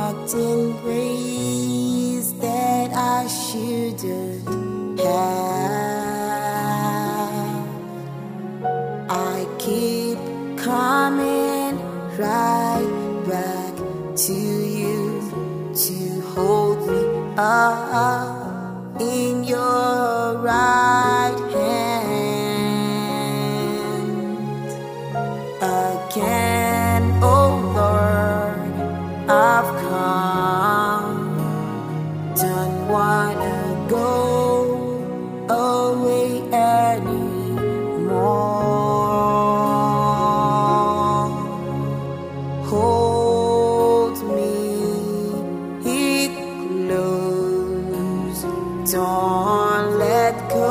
walked in ways that I shouldn't have. I keep coming right back to you to hold me up in your right hand. Again, oh Lord, I've come, don't wanna go away anymore. Hold me close, don't let go,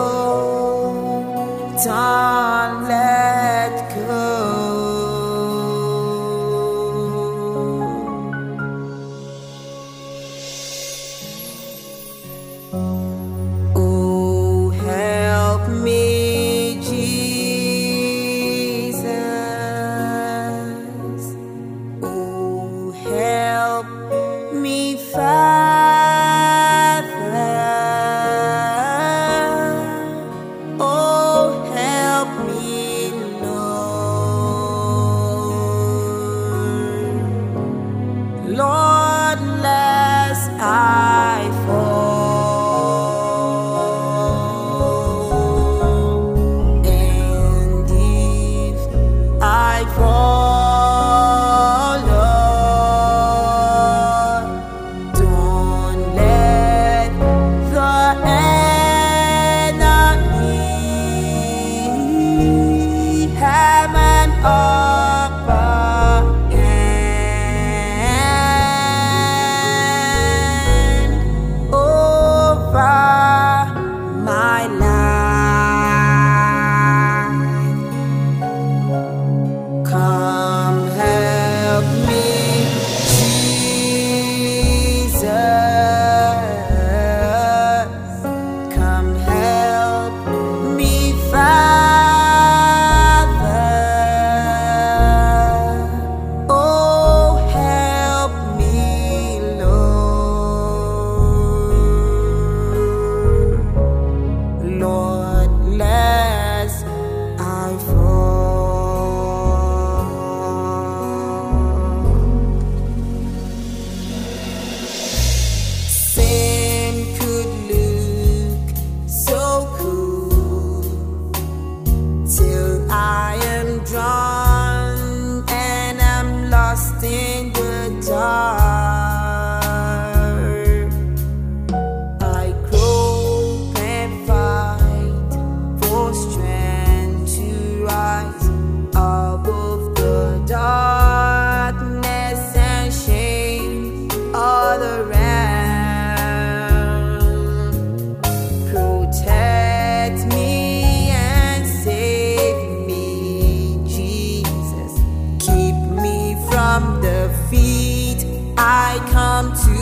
don't let go. Oh, help me, Jesus. Oh, help me, Father. Oh, help me, Lord. Lord, lest I fall, and if I fall, Lord, don't let the enemy have an upper hand over my life. Come help me, Jesus. Come help me, Father. Oh, help me, Lord. Lord, lest I fall. Sin could look so cool till I am drawn and I'm lost in the dark. I grope and fight for strength to rise above the darkness and shame all around. Protect me and save me, Jesus. Keep me from defeat. I come to